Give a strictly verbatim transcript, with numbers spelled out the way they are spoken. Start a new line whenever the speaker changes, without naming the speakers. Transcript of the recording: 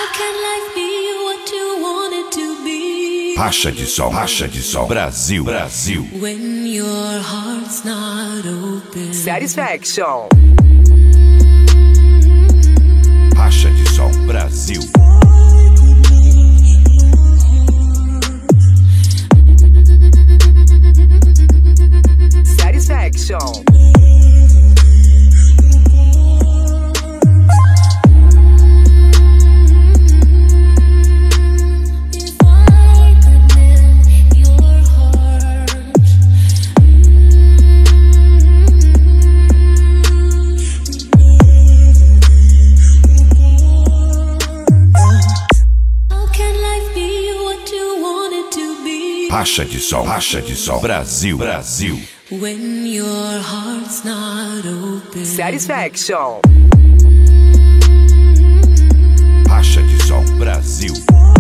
Racha de som, racha de som, Brasil, Brasil.
When your heart's not open.
Satisfaction.
Racha de som, Brasil.
Satisfaction.
Racha de som, racha de som, Brasil, Brasil.
When your heart's not open.
Satisfaction.
Racha de som, Brasil.